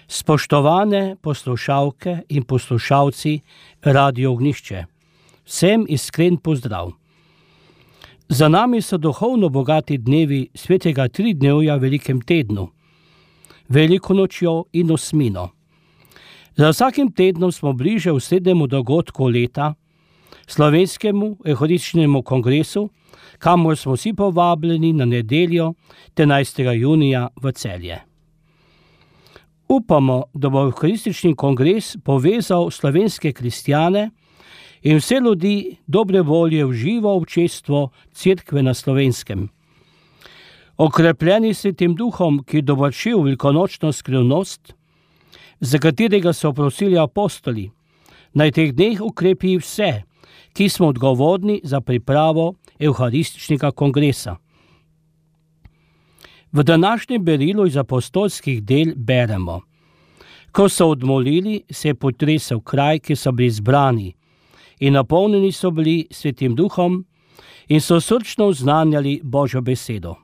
Spoštovane poslušalke in poslušalci Radio Ognjišče, vsem iskren pozdrav. Za nami so duhovno bogati dnevi svetega tridnevja v velikem tednu, veliko nočjo in osmino. Za vsakim tednom smo bliže osrednjemu dogodku leta, slovenskemu evharističnemu kongresu, kamor smo vsi povabljeni na nedeljo 13. junija v Celje. Upamo, da bo evharistični kongres povezal slovenske kristjane in vse ljudi dobre volje v živo občestvo Cerkve na Slovenskem. Okrepljeni Svetim Duhom, ki dovrši velikonočno skrivnost, za katerega so prosili apostoli, naj teh dneh ukrepi vse, ki smo odgovorni za pripravo evharističnega kongresa. V današnjem berilu iz apostolskih del beremo: ko so odmolili, se je potresel kraj, ki so bili zbrani, in napolnjeni so bili Svetim Duhom in so srčno oznanjali Božjo besedo.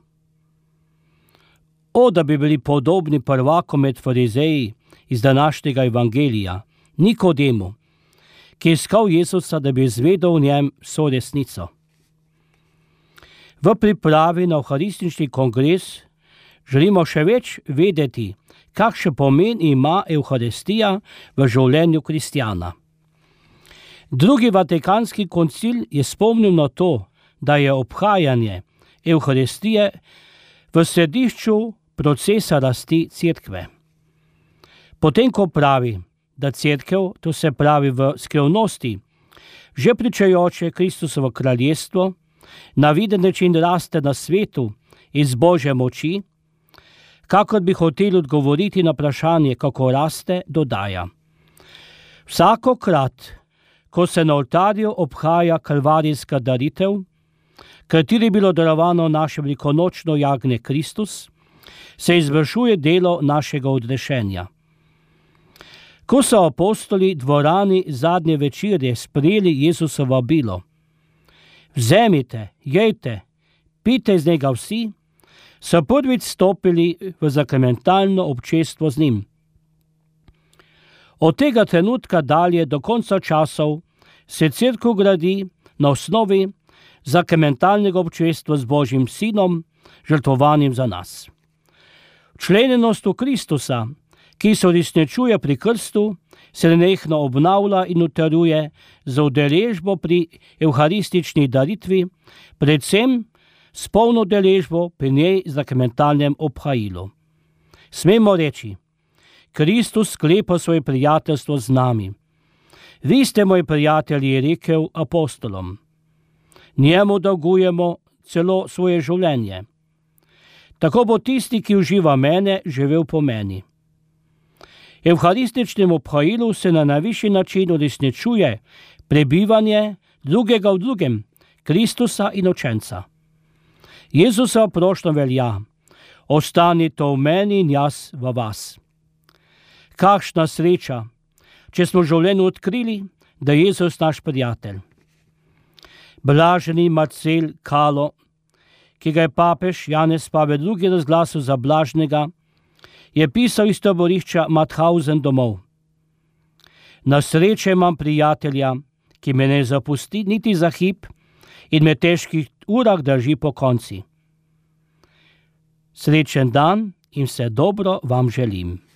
O, da bi bili podobni prvakom med farizeji iz današnjega evangelija, Nikodemu, ki je iskal Jezusa, da bi izvedel v njem vso resnico. V pripravi na evharistični kongres želimo še več vedeti, kakšen pomen ima evharistija v življenju kristjana. Drugi vatikanski koncil je spomnil na to, da je obhajanje evharistije v središču procesa rasti Cerkve. Potem, ko pravi, da Cerkev, to se pravi v skrivnosti, že pričajoče Kristusovo kraljestvo, na viden način raste na svetu iz Božje moči, kakor bi hoteli odgovoriti na vprašanje, kako raste, dodaja: vsakokrat, ko se na oltarju obhaja kalvarijska daritev, kateri je bilo darovano naše velikonočno jagnje Kristus, se izvršuje delo našega odrešenja. Ko so apostoli dvorani zadnje večerje sprejeli Jezusovo vabilo: vzemite, jejte, pijte iz njega vsi, so prvič stopili v sakramentalno občestvo z njim. Od tega trenutka dalje do konca časov se Cerkev gradi na osnovi sakramentalnega občestva z Božjim Sinom, žrtvovanim za nas. Včlenjenost v Kristusa, ki se uresničuje pri krstu, se nenehno obnavlja in utrjuje za udeležbo pri evharistični daritvi, predvsem s polno udeležbo pri njej sakramentalnem obhajilu. Smemo reči: Kristus sklepa svoje prijateljstvo z nami. Vi ste moji prijatelji, je rekel apostolom. Njemu dolgujemo celo svoje življenje. Tako bo tisti, ki uživa mene, živel po meni. Evharističnem obhajilu se na najvišji način uresničuje prebivanje drugega v drugem, Kristusa in učenca. Jezusova prošnja velja: ostanite v meni in jaz v vas. Kakšna sreča, če smo v življenju odkrili, da je Jezus naš prijatelj. Blaženi Marcel Kalo, ki ga je papež Janez Pavel II. Razglasil za blažnega, je pisal iz taborišča Mauthausen domov: na sreče imam prijatelja, ki me ne zapusti niti za hip in me težkih urah drži po konci. Srečen dan in vse dobro vam želim.